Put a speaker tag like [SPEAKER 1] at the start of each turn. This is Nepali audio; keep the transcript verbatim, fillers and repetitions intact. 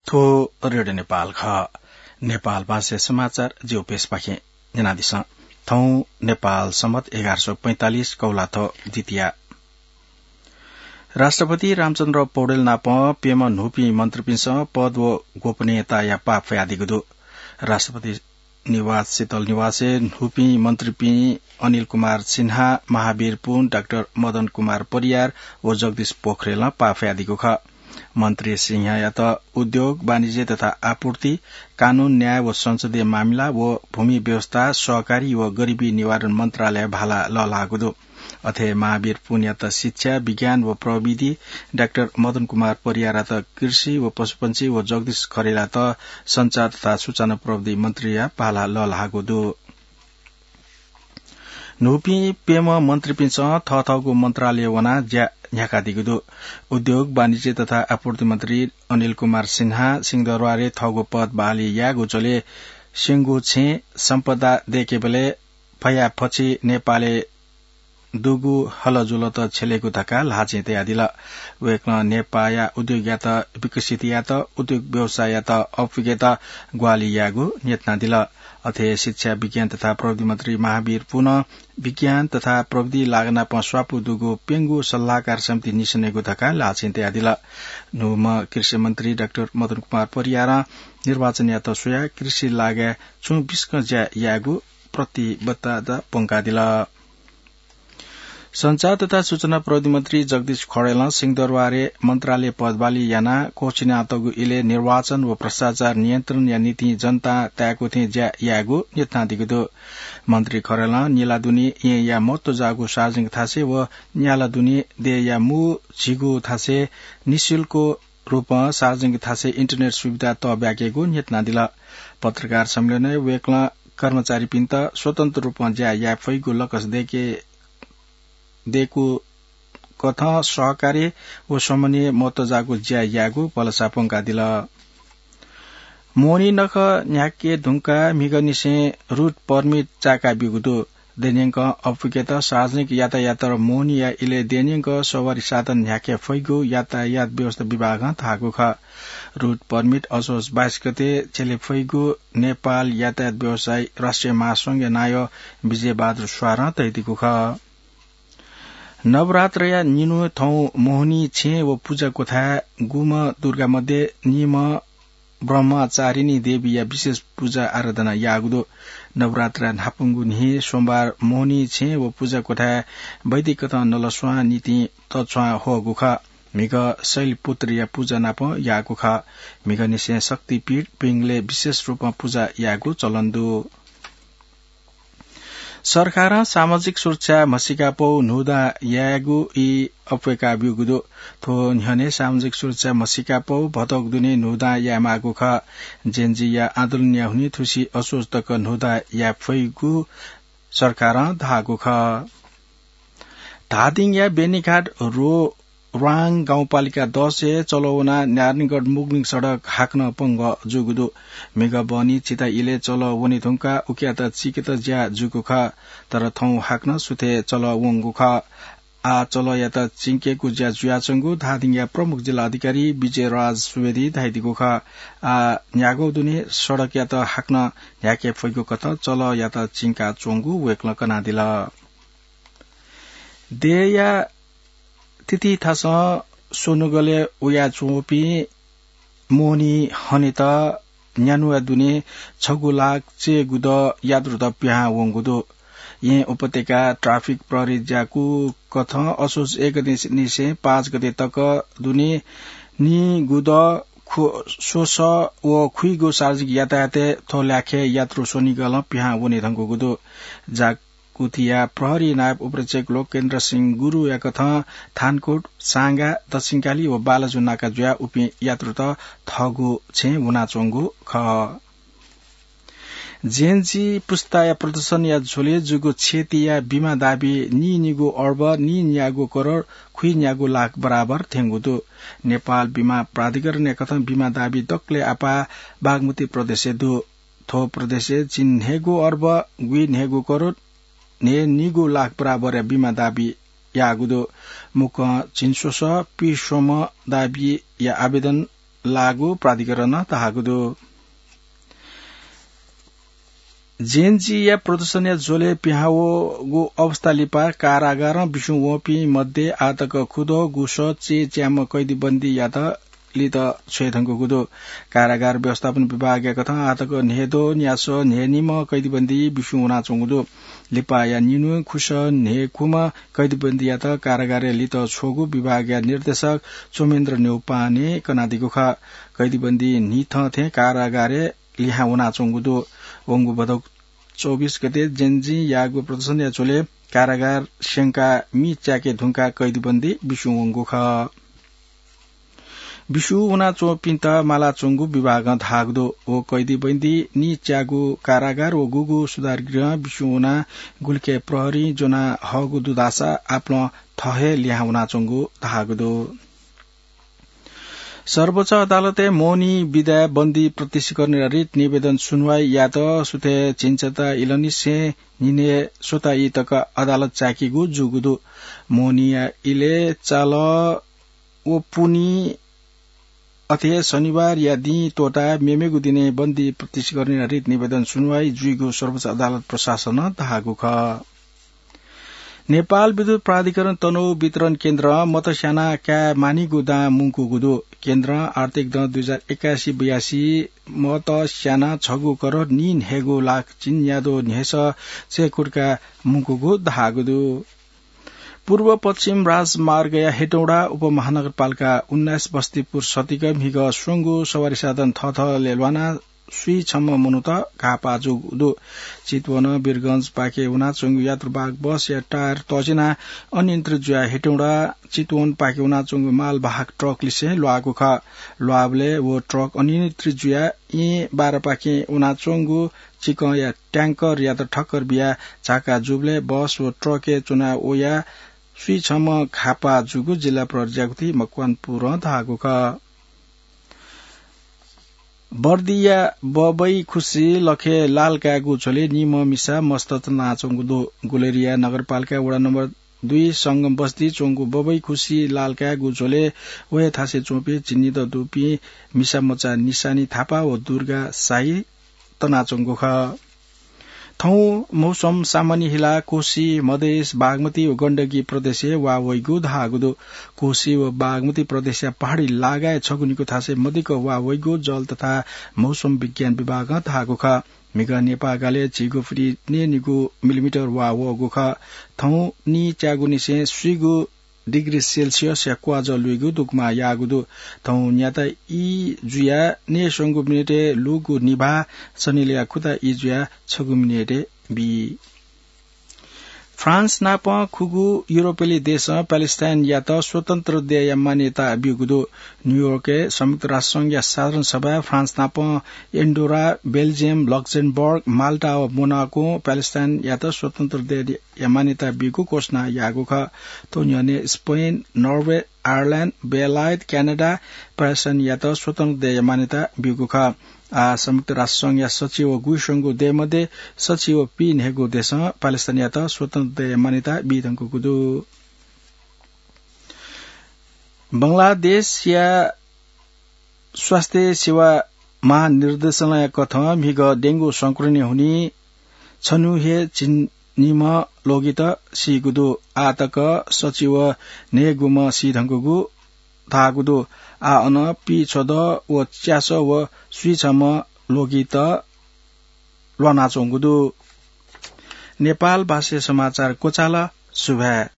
[SPEAKER 1] थो रेडियो नेपाल ख नेपाल भाषा समाचार जिउ पेश पाखे जनादिस थौ नेपाल सम्मत एघार सौ पैंतालिस कौला थो द्वितीय राष्ट्रपति रामचन्द्र पौडेल नाप पेम नुपी मन्त्रीपिंस पद व गोपनीयता या पाप फयादिगुदु राष्ट्रपति निवास शीतल निवासे नुपी मन्त्रीपी अनिल कुमार सिन्हा महावीर पुन डाक्टर मदन कुमार परियार व जगदीश पोखरेल पाप फयादिगु ख मन्त्री सिंह या त उद्योग वाणिज्य तथा आपूर्ति कानून न्याय व संसदीय मामिला व भूमि व्यवस्था सहकारी व गरीबी निवारण मन्त्रालय भाला ललागुदु अथे महावीर पुन या त शिक्षा विज्ञान व प्रविधि डाक्टर मदन कुमार परियार त कृषि व पशुपन्छी व जगदीश खरेला त संचार तथा सूचना प्रविधि मन्त्री या भाला ललागुदु नुपी पेम मन्त्रीपिंस थथगु मन्त्रालय वना ज्या न्याका दिगुदु उद्योग वाणिज्य तथा आपूर्ति मन्त्री अनिल कुमार सिन्हा सिंहदरबारे थगु पद बाली यागु चले सिंगु छे सम्पदा देकेबले फया फछि नेपाले दुगु हलजुल त छेलेको धका लाचे तयादिला वेक्न नेपाया उद्योग या त विकसित या त उद्योग व्यवसाय या त अफिगेत ग्वाली यागु नेतना दिला अथे शिक्षा विज्ञान तथा प्रविधि मन्त्री महावीर पुनः विज्ञान तथा प्रविधि लागना पस्वापु दुगु पेंगु सल्लाहकार समिति निसनेगु धका लाछिन तयादिला नुम कृषि मन्त्री डाक्टर मदन कुमार परियार निर्वाचन या त सोया कृषि लागे छु बिस्क ज्या यागु प्रतिबद्धता पंकादिला संचार तथा सूचना प्रविधि मन्त्री जगदीश खडेल सिंहदरबारे मन्त्रालय पदबाली याना कोचिना तगु इले निर्वाचन व भ्रष्टाचार नियन्त्रण या नीति जनता त्यागु थे ज्या यागु नेतना दिगुदु मन्त्री खरेल नीलादुनी ए या मोतो जागु सार्वजनिक थासे व न्यालादुनी दे या मु झिगु थासे निशुल्क रूपमा सार्वजनिक थासे इन्टरनेट सुविधा त ब्याकेगु नेतना दिला पत्रकार सम्मेलन वेक्ला कर्मचारी पिन्त स्वतन्त्र रूपमा ज्या या फैगु लकस देके देखु कथा सहकारी व समन्वय मतजागु ज्या यागु पलसापंका दिला मोनी नख न्याके धुंका मिगनिसे रूट परमिट चाका बिगुदु देनियंक अफिकेत सार्वजनिक यातायात र मोनी या इले देनियंक सवारी साधन न्याके फैगु यातायात व्यवस्था विभाग थागु ख रूट परमिट असोज बाइस गते चेले फैगु नेपाल यातायात व्यवसाय राष्ट्रिय महासंघ नाय विजय बहादुर स्वार तैदिगु ख नवरात्र या निनु थौ मोहनी छे व पूजा कोथा गुम दुर्गा मध्ये निम ब्रह्मचारिणी देवी या विशेष पूजा आराधना यागुदो नवरात्र नापुंगु नि सोमबार मोहनी छे व पूजा कोथा वैदिक कथा नलस्वा नीति तछ्वा हो गुख मिग शैल पुत्र या पूजा नाप यागु ख मिग निसे शक्ति पीठ पिङले विशेष रूपमा पूजा यागु चलन्दु सरकार सामाजिक सुरक्षा मसिका पौ नुदा यागु इ अपेका बिगुदो थो न्हने सामाजिक सुरक्षा मसिका पौ भतक दुने नुदा यामागु ख जेनजी या आन्दोलन या हुनी थुसी असोज तक नुदा या फैगु सरकार धागु ख धादिङ या बेनीघाट रो राङ गाउँपालिका दस ए चलौना नारायणगढ़ मुगलिङ सड़क हाक्न पंग जुगुदु मेगा बनी चिता इले चल वनी थुंका उकिया त चिकित ज्या जुगु ख तर थौ हाक्न सुथे चल वंगु ख आ चल या त चिंकेको ज्या जुयाचंगु धादिङ या प्रमुख जिल्ला अधिकारी विजय राज सुवेदी धाइदिगु ख आ न्यागो दुने सड़क या त हाक्न न्याके फैगु कत चल या त चिंका चोंगु वेक्ल कना दिला दे या तिथि थास सोनुगले उया चोपी मोनी हनित न्यानुवा दुने छगु लाख चे गुद याद्रुत प्या वंगुदो ये उपत्यका ट्राफिक प्रहरी ज्याकु कथ असोज एक गते से पाँच गते तक दुने नि गुद सोस व खुइगो सार्वजनिक यातायात थोल्याखे यात्रु सोनिगल प्या वने धंगु गुदो जा कुथिया प्रहरी नायब उपरीक्षक लोकेन्द्र सिंह गुरु या कथा थानकोट सांगा दक्षिणकाली व बालाजुनाका जुया उपी यात्रु त थगु छे उनाचोंगु ख जेनजी पुस्ता या प्रदर्शन या झोले जुगु छेती या बीमा दाबी नि निगु अर्ब नि न्यागु करोड़ खुइ न्यागु लाख बराबर थेंगुदु नेपाल बीमा प्राधिकरण या कथा बीमा दाबी दक्ले आपा बागमती प्रदेश दु थो प्रदेश चिन्हेगु अर्ब गुइ नेगु करोड़ ने निगु लाख बराबर या बीमा दाबी यागुदो मुक चिन्सोस पिसोम दाबी या आवेदन लागू प्राधिकरण ताहागुदो जेनजी या प्रदर्शन या जोले पिहावो गो अवस्था लिपा कारागार विशु वपी मध्ये आतक खुदो गुस चे च्याम कैदी बन्दी या त लित छेथंगो गुदो कारागार व्यवस्थापन विभाग या कथा आतक नेदो न्यास नेनिम कैदी बन्दी विशु हुना चंगुदो लिपा या निनु खुश नेकुम कैदी बन्दी या त कारागार लित छोगु विभाग या निर्देशक चोमेन्द्र नेउपाने कनादिगो ख कैदी बन्दी निथ थे कारागारे लिहा हुना चंगुदो वंगु बदक चौबीस गते जेनजी यागो प्रदर्शन या चोले कारागार शंका मी च्याके धुंका कैदी बन्दी विशु वंगु ख विशु उना चो पिन्ता माला चोंगु विभाग धागदो ओ कैदी बन्दी नि च्यागु कारागार ओ गुगु सुधार गृह विशु उना गुल्के प्रहरी जोना हगु दुदासा आफ्नो थहे ल्याउना चोंगु धागदो सर्वोच्च अदालते मौनी विदा बन्दी प्रत्यक्ष निर्धारित निवेदन सुनवाई या त सुथे चिन्चता इलनिसे निने सोता इ तक अदालत चाकीगु जुगुदु मौनिया इले चाल ओ पुनी अथे शनिबार या दि तोटा मेमेगु दिने बन्दी प्रत्यक्ष गर्ने निर्धारित निवेदन सुनवाई जुइगु सर्वोच्च अदालत प्रशासन धागु ख नेपाल विद्युत प्राधिकरण तनहु वितरण केन्द्र मतस्याना क्या मानिगु दा मुङकु गुदो केन्द्र आर्थिक द दुई हजार एकासी बयासी मतस्याना छगु करोड़ निन हेगु लाख चिन यादो निहेस चेकुटका मुङकु धागुदु पूर्व पश्चिम राजमार्ग या हेटौडा उपमहानगरपालिका उन्नाइस बस्तीपुर सतीगम हिग सुंगु सवारी साधन थथ लेलवाना सुई छम्म मुनुत घापाजु उदो चितवन वीरगंज पाके उना चंगु यात्रुबाग बस या टायर तजिना अनियन्त्रित जुया हेटौडा चितवन पाके उना चंगु माल वाहक ट्रक लिसे लुआगु ख लुआबले वो ट्रक अनियन्त्रित जुया ए बाह्र पाके उना चंगु चिक या ट्याङ्कर या त ठक्कर बिया झाका जुबले बस व ट्रके चुना ओया सुई छम्म खापा जुगु जिल्ला प्रहरी जागुती मकवानपुर धागु ख बर्दिया बबई खुशी लखे लाल कागु छोले निम मिसा मस्त नाचोंगु गुलेरिया नगरपालिका वडा नम्बर दुई संगम बस्ती चोंगु बबई खुशी लाल कागु छोले वे थासे चोपे चिन्नी द दुपी मिसा मचा निशानी थापा व दुर्गा साई तनाचोंगु ख थौ मौसम सामान्य हिला कोशी मधेस बागमती व गण्डकी प्रदेश वा वैगु धागुदो कोशी व बागमती प्रदेश पहाड़ी लगाए छगुनीको थासे मदिको वा वैगु जल तथा मौसम विज्ञान विभाग धागु ख मिग नेपागाले चिगु फ्री ने निगु मिलिमिटर वा वगु ख थौ नि च्यागुनिसे सुइगु डिग्री सेल्सियस या क्वाज लुइगु दुकमा यागुदु थौ न्याता इ जुया ने संगु मिनेटे लुगु निभा सनिलिया खुदा इ जुया छगु मिनेटे बी फ्रान्स नाप खुगु यूरोपेली देश प्यालेस्टाइन या त स्वतन्त्र दे या मान्यता बिगुदो न्यूयोर्क संयुक्त राष्ट्र संघ या साधारण सभा फ्रान्स नाप एन्डोरा बेल्जियम लक्जमबर्ग माल्टा व मोनाको प्यालेस्टाइन या त स्वतन्त्र दे या मान्यता बिगु घोषणा यागु ख तोन्यने स्पेन नर्वे आयरल्याण्ड बेलायत क्यानाडा प्यालेस्टाइन या त स्वतन्त्र दे या मान्यता बिगु ख आ संयुक्त राष्ट्र संघ या सचिव गुइसंगु दे मध्ये सचिव पी नेगु देश प्यालेस्टाइन या त स्वतन्त्र दे मान्यता बिदंगु गुदु बंगलादेश या स्वास्थ्य सेवा महानिर्देशालय कथा मिग डेंगू संक्रमण हुने छनुहे चिन्निम लोगित सिगुदु आतक सचिव नेगुम सिधंगुगु धागुदु आ अन पी छद व च्यास व सुइछम लोगित लनाचोंगुदु नेपाल भाषा समाचार कोचाला सुभा